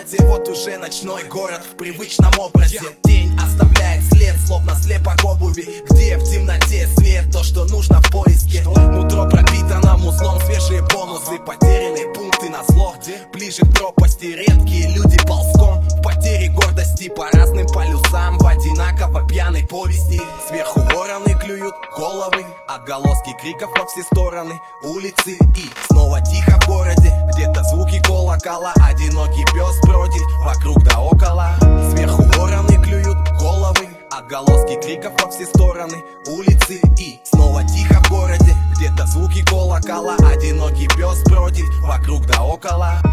городе. Вот уже ночной город в привычном образе. Тень оставляет след, словно слепок обуви. Где в темноте свет, то, что нужно в поиске. Нутро пропитано музлом, свежие бонусы. Потерянные пункты на зло, ближе к пропасти. Редкие люди ползком в потере гордости. По разным полюсам, в одинаково пьяной повести. Сверху вороны клюют головы, отголоски криков во все стороны улицы. И снова тихо в городе, где-то звуки колокола. Одинокий пес бродит вокруг да около. Сверху вороны клюют головы, отголоски криков во все стороны улицы. И снова тихо в городе, где-то звуки колокола. Одинокий пес бродит вокруг да около.